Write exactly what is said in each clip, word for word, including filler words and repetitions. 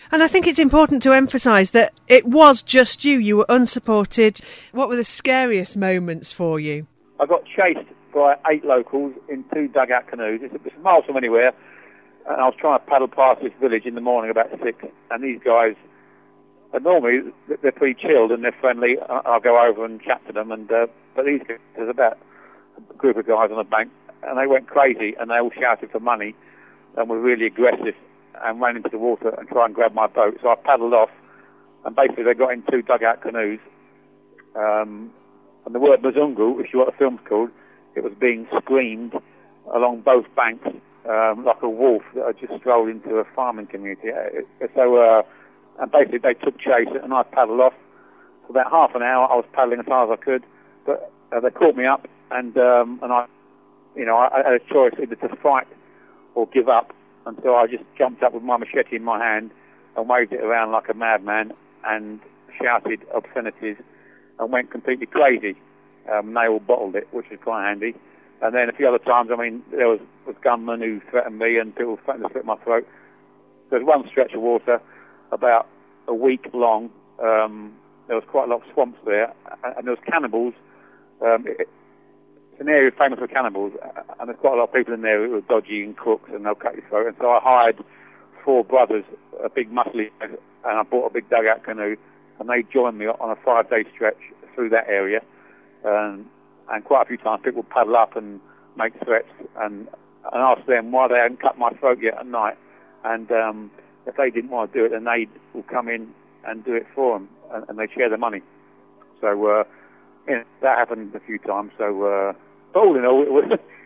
And I think it's important to emphasise that it was just you. You were unsupported. What were the scariest moments for you? I got chased by eight locals in two dugout canoes. It's, it's miles from anywhere. And I was trying to paddle past this village in the morning about six. And these guys, and normally they're pretty chilled and they're friendly. I'll go over and chat to them. And uh, But these guys, there's about a group of guys on a bank. And they went crazy and they all shouted for money and were really aggressive and ran into the water and tried and grab my boat. So I paddled off, and basically they got in two dugout canoes. Um, and the word Mzungu, which is what the film's called, it was being screamed along both banks um, like a wolf that had just strolled into a farming community. So, uh, and basically they took chase, and I paddled off. For about half an hour, I was paddling as hard as I could, but uh, they caught me up, and um, and I, you know, I, I had a choice either to fight or give up. And so I just jumped up with my machete in my hand and waved it around like a madman and shouted obscenities and went completely crazy. Um, they all bottled it, which was quite handy. And then a few other times, I mean, there was, was gunmen who threatened me and people threatened to slit my throat. There was one stretch of water about a week long. Um, there was quite a lot of swamps there, and there was cannibals. Um, it, It's an area famous for cannibals, and there's quite a lot of people in there who are dodgy and crooks, and they'll cut your throat. And so I hired four brothers, a big muscly, and I bought a big dugout canoe, and they joined me on a five-day stretch through that area. Um, and quite a few times people would paddle up and make threats and, and ask them why they hadn't cut my throat yet at night. And um, if they didn't want to do it, then they would come in and do it for them, and, and they'd share the money. So uh, yeah, that happened a few times. So. Uh, But all in all, it was,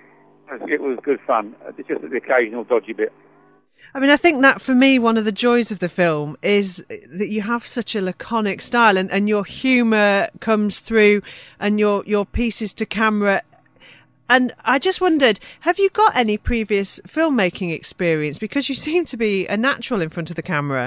it was good fun. It's just the occasional dodgy bit. I mean, I think that for me, one of the joys of the film is that you have such a laconic style, and, and your humour comes through, and your, your pieces to camera. And I just wondered, have you got any previous filmmaking experience? Because you seem to be a natural in front of the camera.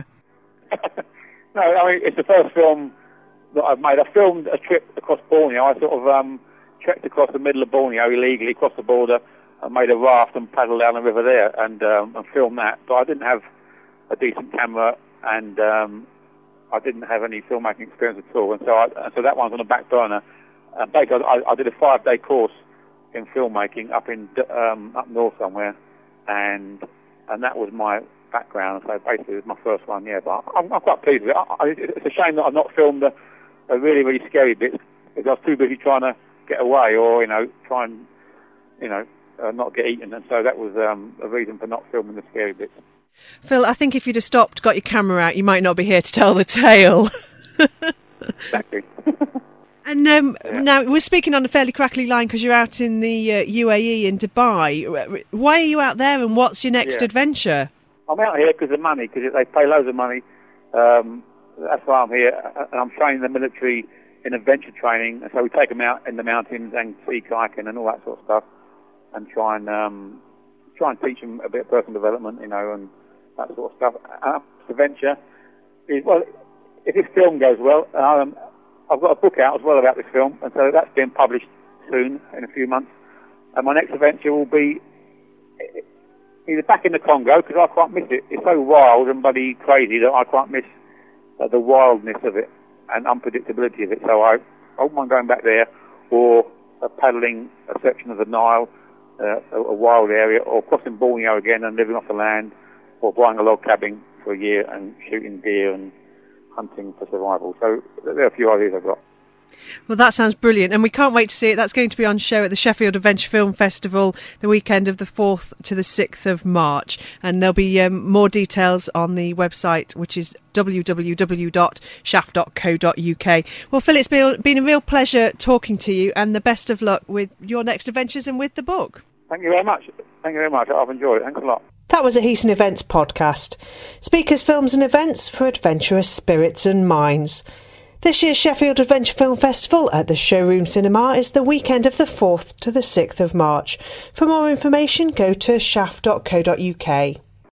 No, I mean, it's the first film that I've made. I filmed a trip across Borneo. I sort of... Um, trekked across the middle of Borneo illegally, across the border, and made a raft and paddled down the river there and, um, and filmed that. But I didn't have a decent camera, and um, I didn't have any filmmaking experience at all. And so, I, and so that one's on the back burner. And basically, I, I did a five-day course in filmmaking up in um, up north somewhere, and and that was my background. So basically, it was my first one. Yeah, but I'm, I'm quite pleased with it. I, I, it's a shame that I've not filmed a, a really, really scary bit because I was too busy trying to get away, or you know, try and you know, uh, not get eaten, and so that was um, a reason for not filming the scary bits. Phil, I think if you'd have stopped, got your camera out, you might not be here to tell the tale. Exactly. And um, yeah. Now we're speaking on a fairly crackly line because you're out in the uh, U A E in Dubai. Why are you out there, and what's your next yeah. adventure? I'm out here because of money, because they pay loads of money. Um, that's why I'm here, and I'm training the military in adventure training, and so we take them out in the mountains and sea kayaking and all that sort of stuff, and try and um, try and teach them a bit of personal development, you know, and that sort of stuff. And adventure is, well, if this film goes well, um, I've got a book out as well about this film, and so that's being published soon in a few months. And my next adventure will be either back in the Congo, because I quite miss it. It's so wild and bloody crazy that I quite miss uh, the wildness of it and unpredictability of it, so I, I wouldn't mind going back there, or uh, paddling a section of the Nile, uh, a, a wild area, or crossing Borneo again and living off the land, or buying a log cabin for a year and shooting deer and hunting for survival. So there are a few ideas I've got. Well, that sounds brilliant, and we can't wait to see it. That's going to be on show at the Sheffield Adventure Film Festival the weekend of the fourth to the sixth of March, and there'll be um, more details on the website, which is w w w dot shaft dot co dot u k. Well, Phil, it's been, been a real pleasure talking to you, and the best of luck with your next adventures and with the book. Thank you very much. Thank you very much. I've enjoyed it. Thanks a lot. That was a Heaton Events podcast. Speakers, films and events for adventurous spirits and minds. This year's Sheffield Adventure Film Festival at the Showroom Cinema is the weekend of the fourth to the sixth of March. For more information, go to shaft dot co dot u k.